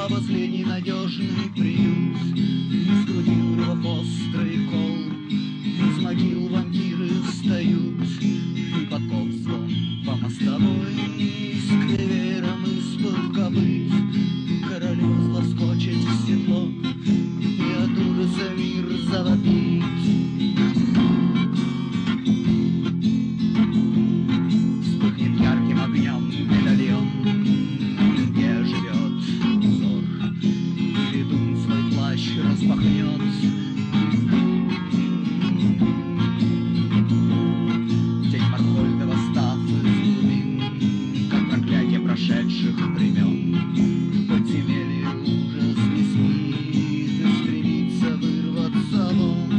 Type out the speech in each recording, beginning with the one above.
нашла последний надежный приют. Из груди рвов острый кол, из могил вампиры встают, и подков звон по мостовой, с клевером из-под копыт королю лоскочет в седло, и от ужаса мир завопит. Вспыхнет ярким огнем медальон, где живет узор, и ведун свой плащ распахнет. Тень Мархольда, восстав из глубин, как проклятие прошедших времен, подземелье ужас не спит и стремится вырваться вон.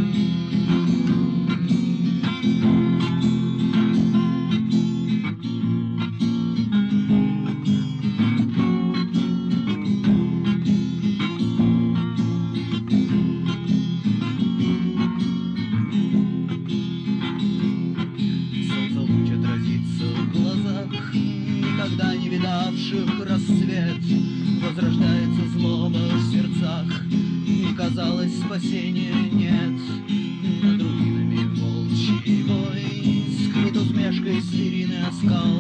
Никогда не видавших рассвет, возрождается злоба в сердцах, и, казалось, спасения нет. Над руинами волчий бой, скрыт усмешкой звериный оскал,